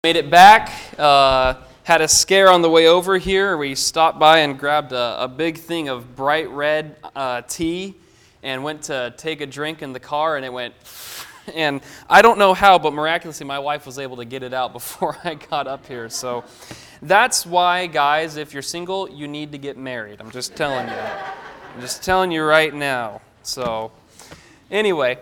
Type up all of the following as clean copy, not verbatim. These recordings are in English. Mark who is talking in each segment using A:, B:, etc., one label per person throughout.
A: Made it back, had a scare on the way over here. We stopped by and grabbed a big thing of bright red tea and went to take a drink in the car, and it went, and I don't know how, but miraculously my wife was able to get it out before I got up here. So that's why, guys, if you're single, you need to get married. I'm just telling you. I'm just telling you right now. So anyway,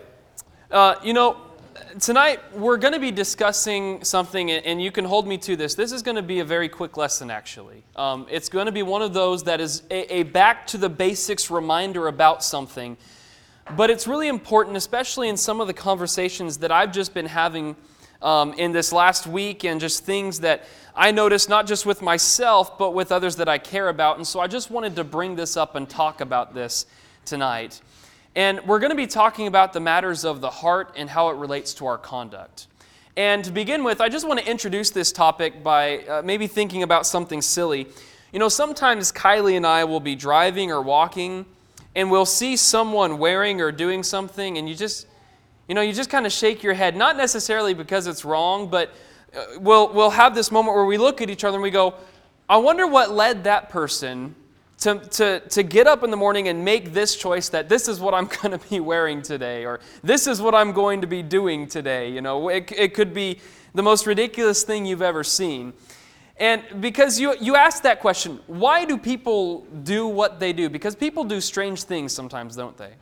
A: tonight, we're going to be discussing something, and you can hold me to this. This is going to be a very quick lesson, actually. It's going to be one of those that is a back-to-the-basics reminder about something. But it's really important, especially in some of the conversations that I've just been having in this last week, and just things that I noticed, not just with myself, but with others that I care about. And so I just wanted to bring this up and talk about this tonight. And we're going to be talking about the matters of the heart and how it relates to our conduct. And to begin with, I just want to introduce this topic by maybe thinking about something silly. You know, sometimes Kylie and I will be driving or walking, and we'll see someone wearing or doing something, and you just kind of shake your head, not necessarily because it's wrong, but we'll have this moment where we look at each other and we go, I wonder what led that person to get up in the morning and make this choice that this is what I'm going to be wearing today, or this is what I'm going to be doing today. You know, it could be the most ridiculous thing you've ever seen. And because you ask that question, why do people do what they do? Because people do strange things sometimes, don't they?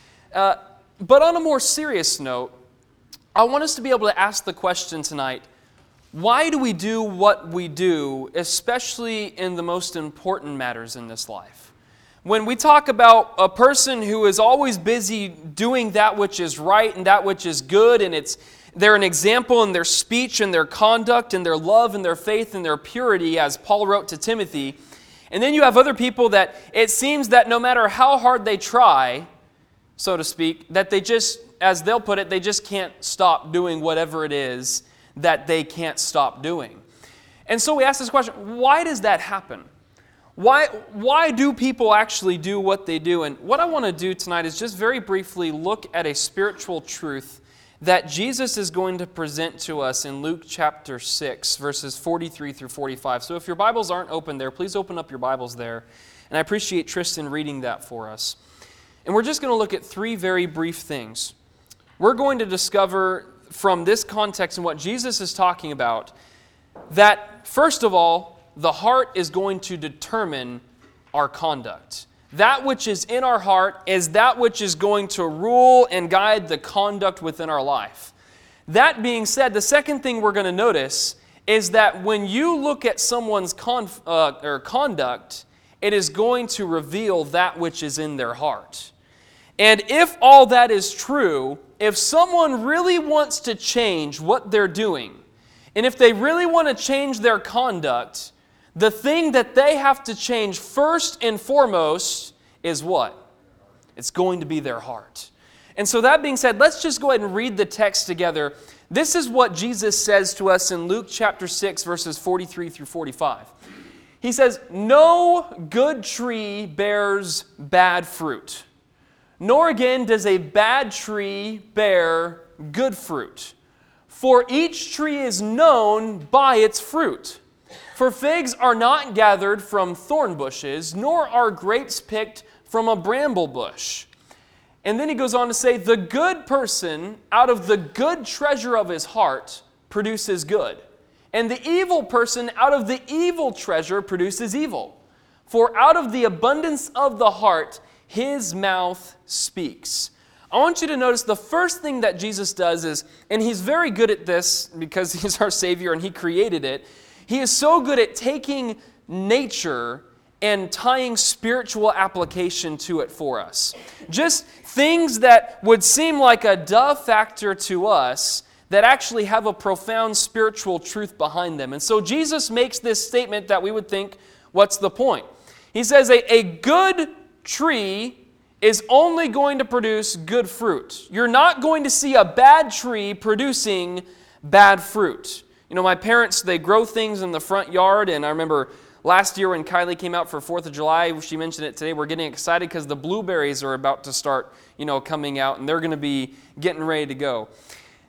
A: But on a more serious note, I want us to be able to ask the question tonight, why do we do what we do, especially in the most important matters in this life? When we talk about a person who is always busy doing that which is right and that which is good, and they're an example in their speech and their conduct and their love and their faith and their purity, as Paul wrote to Timothy. And then you have other people that it seems that no matter how hard they try, so to speak, that they just, as they'll put it, they just can't stop doing whatever it is that they can't stop doing. And so we ask this question, why does that happen? Why do people actually do what they do? And what I want to do tonight is just very briefly look at a spiritual truth that Jesus is going to present to us in Luke chapter 6, verses 43 through 45. So if your Bibles aren't open there, please open up your Bibles there. And I appreciate Tristan reading that for us. And we're just going to look at three very brief things. We're going to discover from this context and what Jesus is talking about, that first of all, the heart is going to determine our conduct. That which is in our heart is that which is going to rule and guide the conduct within our life. That being said, the second thing we're going to notice is that when you look at someone's conduct, it is going to reveal that which is in their heart. And if all that is true, if someone really wants to change what they're doing, and if they really want to change their conduct, the thing that they have to change first and foremost is what? It's going to be their heart. And so that being said, let's just go ahead and read the text together. This is what Jesus says to us in Luke chapter 6, verses 43 through 45. He says, "No good tree bears bad fruit, nor again does a bad tree bear good fruit. For each tree is known by its fruit. For figs are not gathered from thorn bushes, nor are grapes picked from a bramble bush." And then he goes on to say, "The good person out of the good treasure of his heart produces good, and the evil person out of the evil treasure produces evil. For out of the abundance of the heart his mouth speaks." I want you to notice the first thing that Jesus does is, and he's very good at this because he's our Savior and he created it, he is so good at taking nature and tying spiritual application to it for us. Just things that would seem like a duh factor to us that actually have a profound spiritual truth behind them. And so Jesus makes this statement that we would think, what's the point? He says a good tree is only going to produce good fruit. You're not going to see a bad tree producing bad fruit. You know, my parents, they grow things in the front yard, and I remember last year when Kylie came out for 4th of July, she mentioned it today, we're getting excited because the blueberries are about to start, coming out, and they're going to be getting ready to go.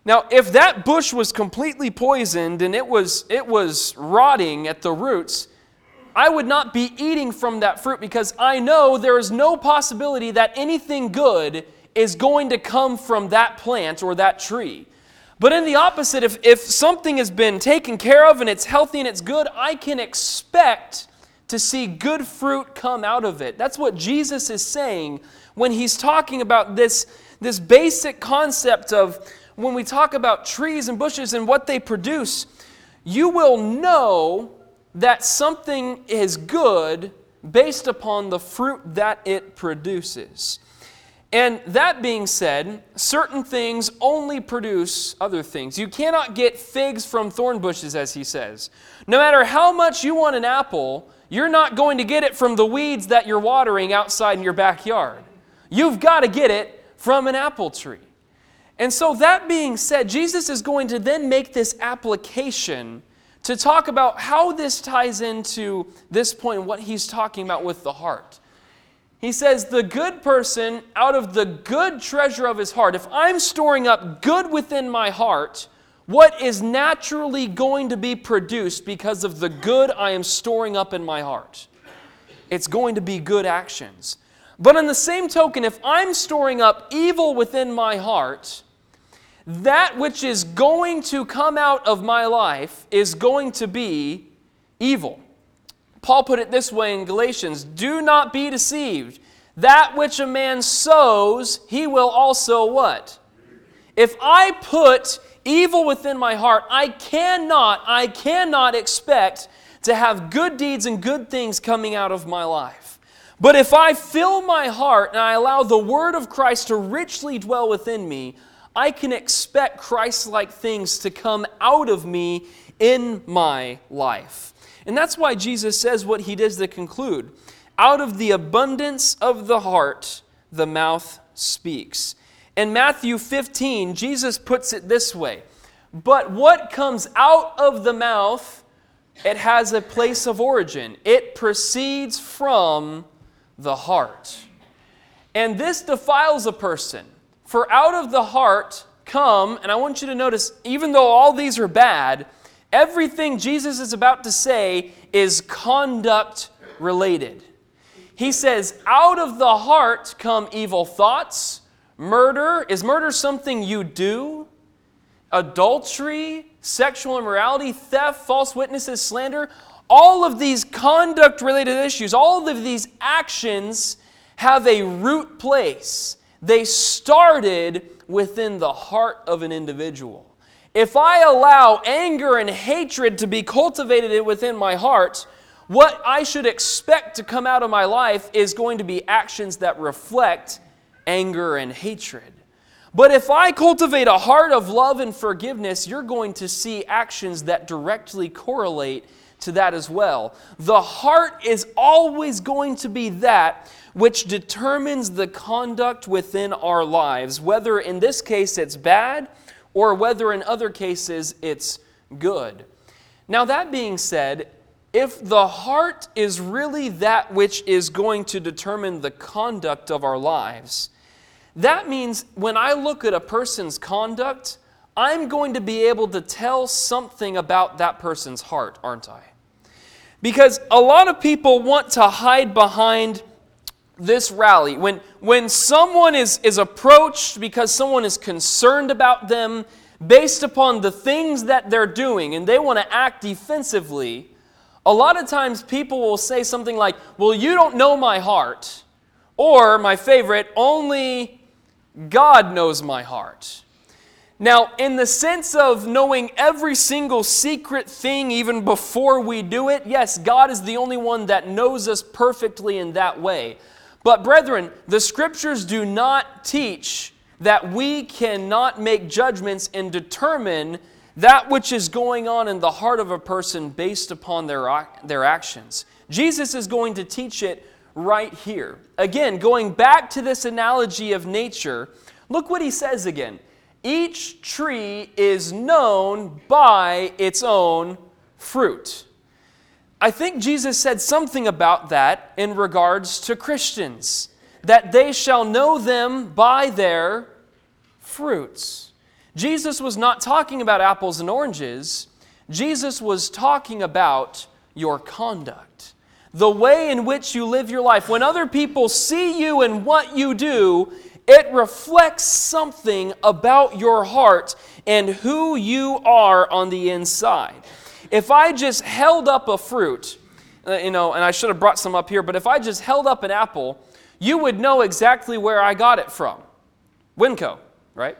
A: Now, if that bush was completely poisoned and it was rotting at the roots, I would not be eating from that fruit because I know there is no possibility that anything good is going to come from that plant or that tree. But in the opposite, if something has been taken care of and it's healthy and it's good, I can expect to see good fruit come out of it. That's what Jesus is saying when he's talking about this basic concept of when we talk about trees and bushes and what they produce. You will know that something is good based upon the fruit that it produces. And that being said, certain things only produce other things. You cannot get figs from thorn bushes, as he says. No matter how much you want an apple, you're not going to get it from the weeds that you're watering outside in your backyard. You've got to get it from an apple tree. And so that being said, Jesus is going to then make this application to talk about how this ties into this point, what he's talking about with the heart. He says, the good person, out of the good treasure of his heart, if I'm storing up good within my heart, what is naturally going to be produced because of the good I am storing up in my heart? It's going to be good actions. But on the same token, if I'm storing up evil within my heart, that which is going to come out of my life is going to be evil. Paul put it this way in Galatians, do not be deceived. That which a man sows, he will also what? If I put evil within my heart, I cannot expect to have good deeds and good things coming out of my life. But if I fill my heart and I allow the word of Christ to richly dwell within me, I can expect Christ-like things to come out of me in my life. And that's why Jesus says what he does to conclude. Out of the abundance of the heart, the mouth speaks. In Matthew 15, Jesus puts it this way. But what comes out of the mouth, it has a place of origin. It proceeds from the heart. And this defiles a person. For out of the heart come, and I want you to notice, even though all these are bad, everything Jesus is about to say is conduct related. He says, out of the heart come evil thoughts, murder. Is murder something you do? Adultery, sexual immorality, theft, false witnesses, slander. All of these conduct related issues, all of these actions have a root place. They started within the heart of an individual. If I allow anger and hatred to be cultivated within my heart, what I should expect to come out of my life is going to be actions that reflect anger and hatred. But if I cultivate a heart of love and forgiveness, you're going to see actions that directly correlate to that as well. The heart is always going to be that which determines the conduct within our lives, whether in this case it's bad or whether in other cases it's good. Now that being said, if the heart is really that which is going to determine the conduct of our lives, that means when I look at a person's conduct, I'm going to be able to tell something about that person's heart, aren't I? Because a lot of people want to hide behind this rally. When someone is approached because someone is concerned about them based upon the things that they're doing and they want to act defensively, a lot of times people will say something like, well, you don't know my heart. Or, my favorite, only God knows my heart. Now, in the sense of knowing every single secret thing even before we do it, yes, God is the only one that knows us perfectly in that way. But brethren, the Scriptures do not teach that we cannot make judgments and determine that which is going on in the heart of a person based upon their actions. Jesus is going to teach it right here. Again, going back to this analogy of nature, look what he says again. Each tree is known by its own fruit. I think Jesus said something about that in regards to Christians, that they shall know them by their fruits. Jesus was not talking about apples and oranges. Jesus was talking about your conduct, the way in which you live your life. When other people see you and what you do, it reflects something about your heart and who you are on the inside. If I just held up a fruit, and I should have brought some up here, but if I just held up an apple, you would know exactly where I got it from. Winco, right?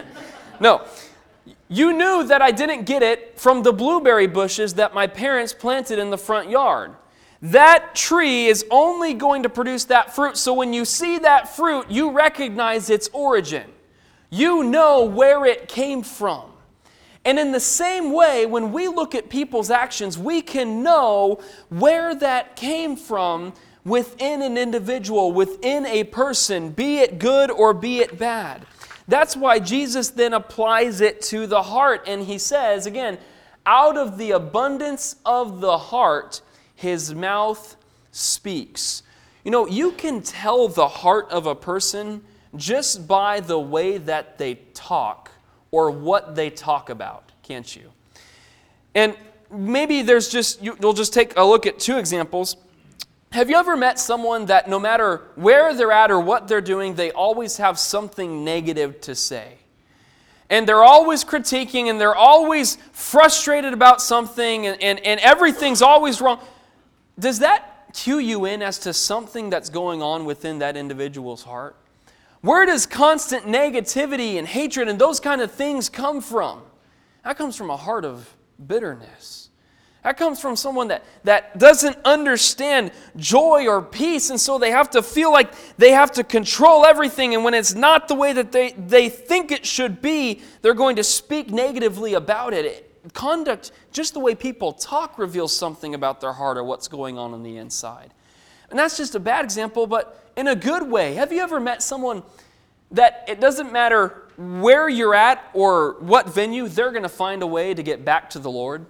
A: No. You knew that I didn't get it from the blueberry bushes that my parents planted in the front yard. That tree is only going to produce that fruit, so when you see that fruit, you recognize its origin. You know where it came from. And in the same way, when we look at people's actions, we can know where that came from within an individual, within a person, be it good or be it bad. That's why Jesus then applies it to the heart, and he says, again, out of the abundance of the heart, his mouth speaks. You can tell the heart of a person just by the way that they talk or what they talk about, can't you? And maybe you'll just take a look at two examples. Have you ever met someone that no matter where they're at or what they're doing, they always have something negative to say? And they're always critiquing and they're always frustrated about something and everything's always wrong. Does that cue you in as to something that's going on within that individual's heart? Where does constant negativity and hatred and those kind of things come from? That comes from a heart of bitterness. That comes from someone that doesn't understand joy or peace, and so they have to feel like they have to control everything, and when it's not the way that they think it should be, they're going to speak negatively about it. Conduct, just the way people talk, reveals something about their heart or what's going on the inside. And that's just a bad example, but in a good way. Have you ever met someone that it doesn't matter where you're at or what venue, they're going to find a way to get back to the Lord?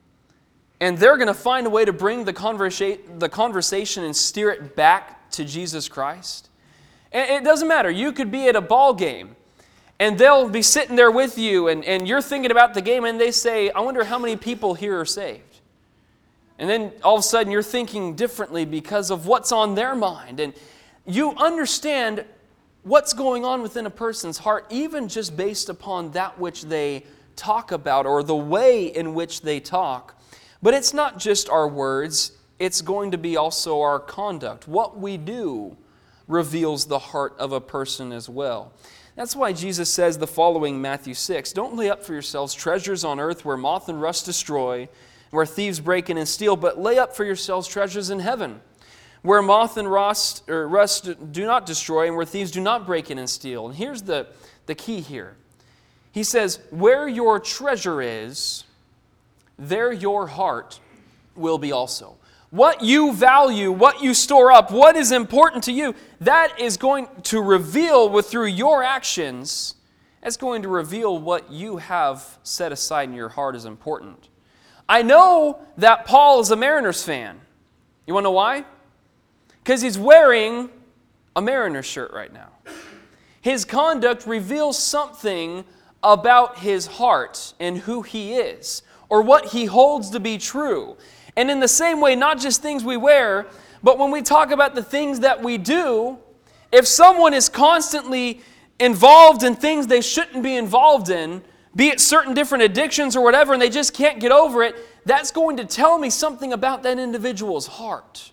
A: And they're going to find a way to bring the conversation and steer it back to Jesus Christ? And it doesn't matter. You could be at a ball game, and they'll be sitting there with you, and you're thinking about the game, and they say, I wonder how many people here are saved. And then all of a sudden you're thinking differently because of what's on their mind. And you understand what's going on within a person's heart, even just based upon that which they talk about or the way in which they talk. But it's not just our words, it's going to be also our conduct. What we do reveals the heart of a person as well. That's why Jesus says the following in Matthew 6, "Don't lay up for yourselves treasures on earth where moth and rust destroy, where thieves break in and steal, but lay up for yourselves treasures in heaven, where moth and rust do not destroy, and where thieves do not break in and steal." And here's the key here. He says, where your treasure is, there your heart will be also. What you value, what you store up, what is important to you, that is going to reveal through your actions, that's going to reveal what you have set aside in your heart as important. I know that Paul is a Mariners fan. You want to know why? Because he's wearing a Mariners shirt right now. His conduct reveals something about his heart and who he is, or what he holds to be true. And in the same way, not just things we wear, but when we talk about the things that we do, if someone is constantly involved in things they shouldn't be involved in, be it certain different addictions or whatever, and they just can't get over it, that's going to tell me something about that individual's heart.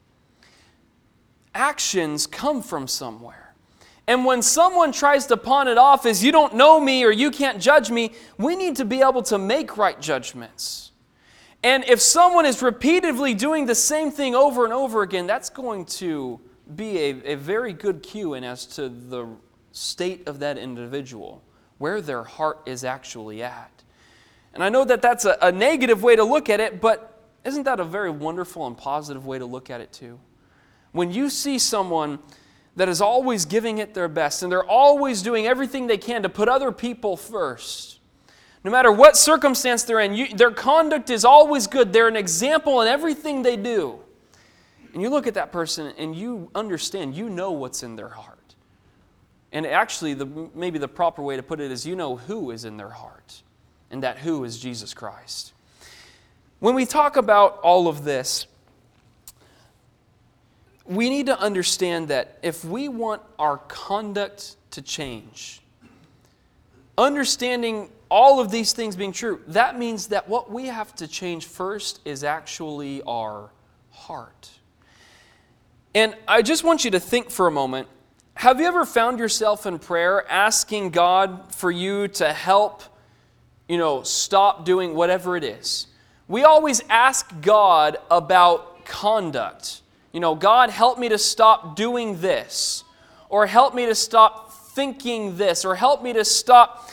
A: Actions come from somewhere. And when someone tries to pawn it off as you don't know me or you can't judge me, we need to be able to make right judgments. And if someone is repeatedly doing the same thing over and over again, that's going to be a very good cue in as to the state of that individual, where their heart is actually at. And I know that that's a negative way to look at it, but isn't that a very wonderful and positive way to look at it too? When you see someone that is always giving it their best, and they're always doing everything they can to put other people first, no matter what circumstance they're in, their conduct is always good. They're an example in everything they do. And you look at that person and you understand, you know what's in their heart. And actually, maybe the proper way to put it is you know who is in their heart. And that who is Jesus Christ. When we talk about all of this, we need to understand that if we want our conduct to change, understanding all of these things being true, that means that what we have to change first is actually our heart. And I just want you to think for a moment, have you ever found yourself in prayer asking God for you to help, stop doing whatever it is? We always ask God about conduct. God, help me to stop doing this, or help me to stop thinking this, or help me to stop,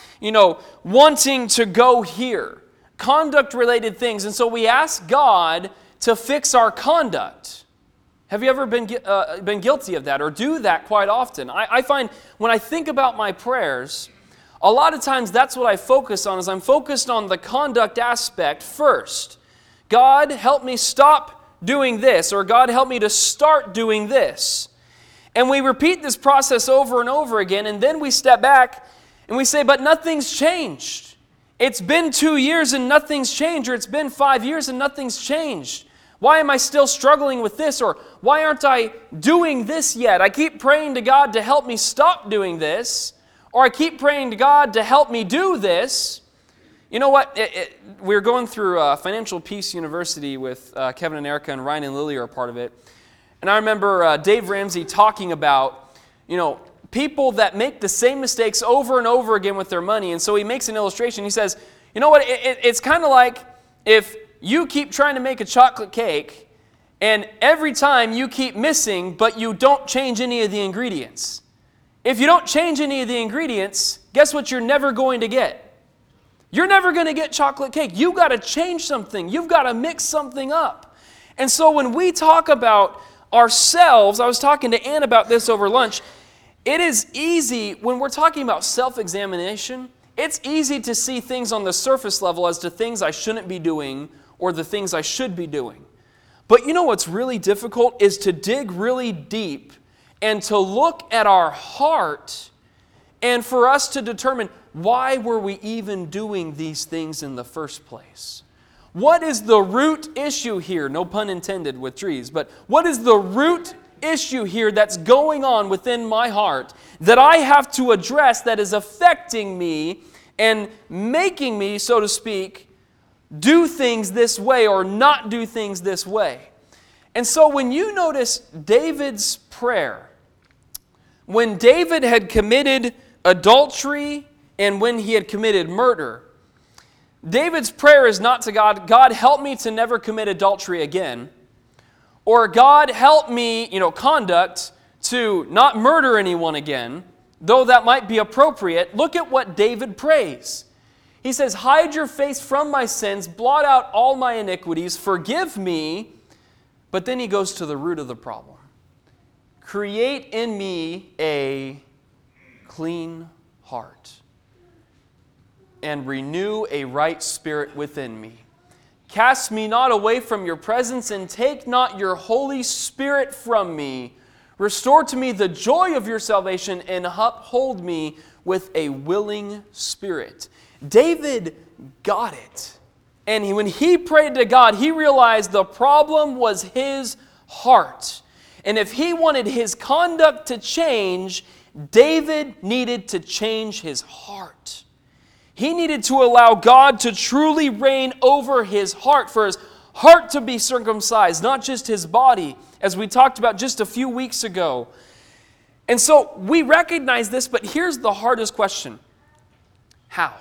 A: wanting to go here. Conduct-related things. And so we ask God to fix our conduct. Have you ever been guilty of that, or do that quite often? I find when I think about my prayers, a lot of times that's what I focus on, is I'm focused on the conduct aspect first. God, help me stop doing this, or God, help me to start doing this. And we repeat this process over and over again, and then we step back and we say, but nothing's changed. It's been 2 years and nothing's changed, or it's been 5 years and nothing's changed. Why am I still struggling with this, or why aren't I doing this yet? I keep praying to God to help me stop doing this, or I keep praying to God to help me do this. You know what? We're going through Financial Peace University with Kevin and Erica, and Ryan and Lily are a part of it. And I remember Dave Ramsey talking about, people that make the same mistakes over and over again with their money. And so he makes an illustration. He says, you know what? It's kind of like if you keep trying to make a chocolate cake, and every time you keep missing, but you don't change any of the ingredients. If you don't change any of the ingredients, guess what you're never going to get? You're never going to get chocolate cake. You've got to change something. You've got to mix something up. And so when we talk about ourselves, I was talking to Ann about this over lunch, it is easy, when we're talking about self-examination, it's easy to see things on the surface level as to things I shouldn't be doing or the things I should be doing. But you know what's really difficult is to dig really deep and to look at our heart and for us to determine, why were we even doing these things in the first place? What is the root issue here? No pun intended with trees, but what is the root issue here that's going on within my heart that I have to address that is affecting me and making me, so to speak, do things this way or not do things this way? And so when you notice David's prayer, when David had committed adultery and when he had committed murder, David's prayer is not to God, God, help me to never commit adultery again, or God, help me, conduct to not murder anyone again, though that might be appropriate. Look at what David prays. He says, hide your face from my sins, blot out all my iniquities, forgive me. But then he goes to the root of the problem. Create in me a clean heart and renew a right spirit within me. Cast me not away from your presence, and take not your Holy Spirit from me. Restore to me the joy of your salvation, and uphold me with a willing spirit. David got it. And when he prayed to God, he realized the problem was his heart. And if he wanted his conduct to change, David needed to change his heart. He needed to allow God to truly reign over his heart, for his heart to be circumcised, not just his body, as we talked about just a few weeks ago. And so we recognize this, but here's the hardest question. How?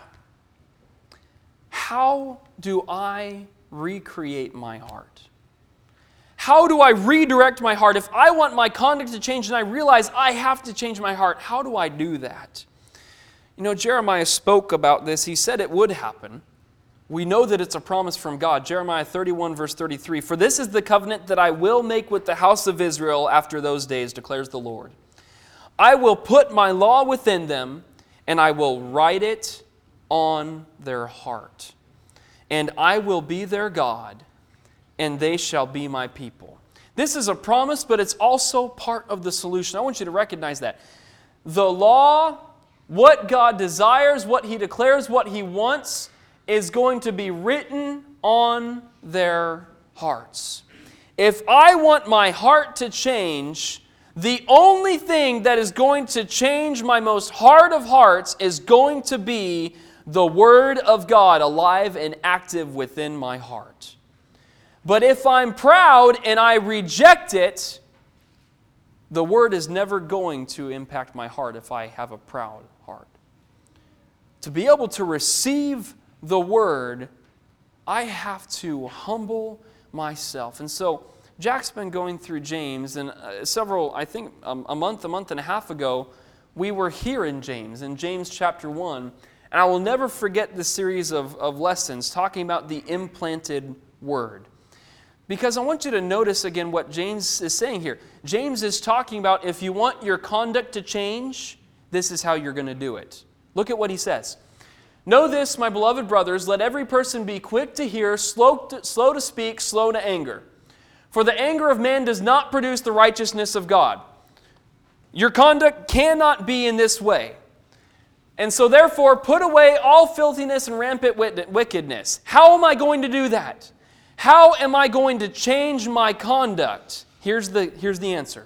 A: How do I recreate my heart? How do I redirect my heart? If I want my conduct to change and I realize I have to change my heart, how do I do that? Jeremiah spoke about this. He said it would happen. We know that it's a promise from God. Jeremiah 31, verse 33. For this is the covenant that I will make with the house of Israel after those days, declares the Lord. I will put my law within them, and I will write it on their heart. And I will be their God, and they shall be my people. This is a promise, but it's also part of the solution. I want you to recognize that. the law, what God desires, what He declares, what He wants, is going to be written on their hearts. If I want my heart to change, the only thing that is going to change my most heart of hearts is going to be the Word of God alive and active within my heart. But if I'm proud and I reject it, the Word is never going to impact my heart if I have a proud heart. To be able to receive the Word, I have to humble myself. And so Jack's been going through James, and a month and a half ago, we were here in James chapter 1. And I will never forget this series of lessons talking about the implanted Word. Because I want you to notice again what James is saying here. James is talking about if you want your conduct to change, this is how you're going to do it. Look at what he says. Know this, my beloved brothers, let every person be quick to hear, slow to speak, slow to anger. For the anger of man does not produce the righteousness of God. Your conduct cannot be in this way. And so therefore, put away all filthiness and rampant wickedness. How am I going to do that? How am I going to change my conduct? Here's the answer.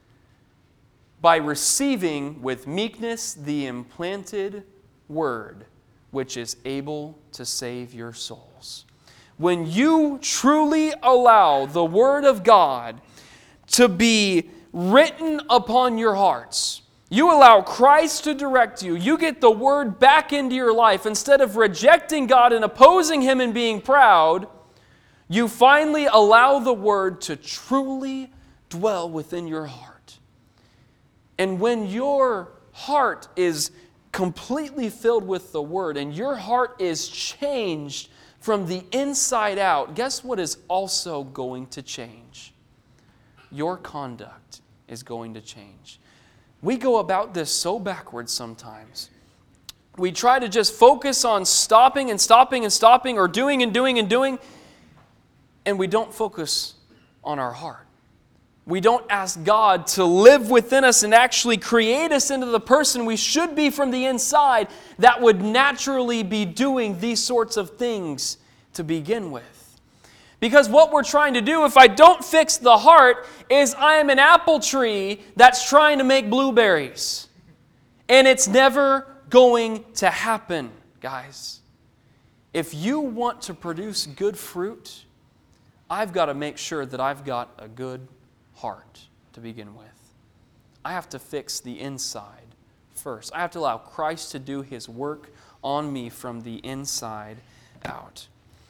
A: By receiving with meekness the implanted Word, which is able to save your souls. When you truly allow the Word of God to be written upon your hearts, you allow Christ to direct you, you get the Word back into your life. Instead of rejecting God and opposing Him and being proud, you finally allow the Word to truly dwell within your heart. And when your heart is completely filled with the Word and your heart is changed from the inside out, guess what is also going to change? Your conduct is going to change. We go about this so backwards sometimes. We try to just focus on stopping or doing and doing, and we don't focus on our heart. We don't ask God to live within us and actually create us into the person we should be from the inside that would naturally be doing these sorts of things to begin with. Because what we're trying to do, if I don't fix the heart, is I am an apple tree that's trying to make blueberries. And it's never going to happen, guys. If you want to produce good fruit, I've got to make sure that I've got a good heart to begin with. I have to fix the inside first. I have to allow Christ to do His work on me from the inside out.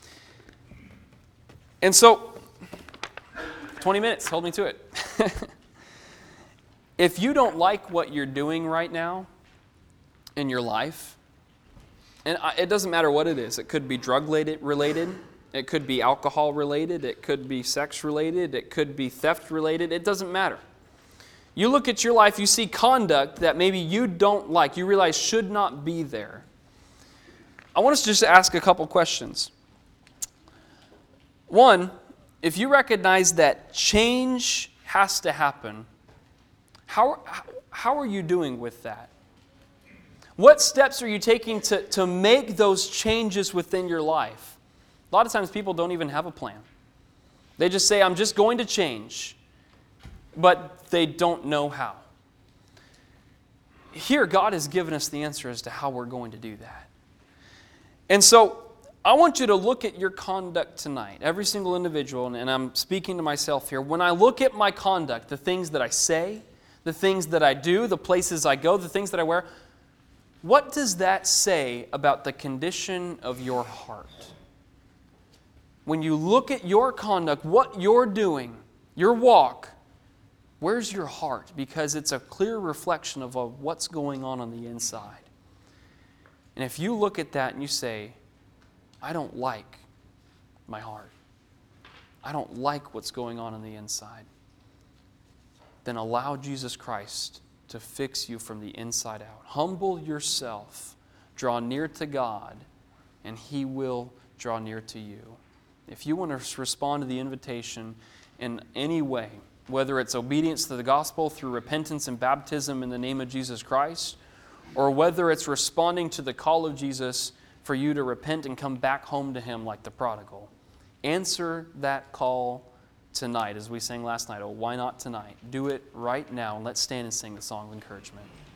A: And so, 20 minutes, hold me to it. If you don't like what you're doing right now in your life, and it doesn't matter what it is. It could be drug-related. It could be alcohol-related. It could be sex-related. It could be theft-related. It doesn't matter. You look at your life, you see conduct that maybe you don't like, you realize should not be there. I want us to just ask a couple questions. One, if you recognize that change has to happen, how are you doing with that? What steps are you taking to make those changes within your life? A lot of times people don't even have a plan. They just say, I'm just going to change, but they don't know how. Here, God has given us the answer as to how we're going to do that. And so, I want you to look at your conduct tonight, every single individual, and I'm speaking to myself here. When I look at my conduct, the things that I say, the things that I do, the places I go, the things that I wear, what does that say about the condition of your heart? When you look at your conduct, what you're doing, your walk, where's your heart? Because it's a clear reflection of what's going on the inside. And if you look at that and you say, I don't like my heart, I don't like what's going on the inside, then allow Jesus Christ to fix you from the inside out. Humble yourself, draw near to God, and He will draw near to you. If you want to respond to the invitation in any way, whether it's obedience to the gospel through repentance and baptism in the name of Jesus Christ, or whether it's responding to the call of Jesus for you to repent and come back home to Him like the prodigal. Answer that call tonight, as we sang last night. Oh, why not tonight? Do it right now, and let's stand and sing the song of encouragement.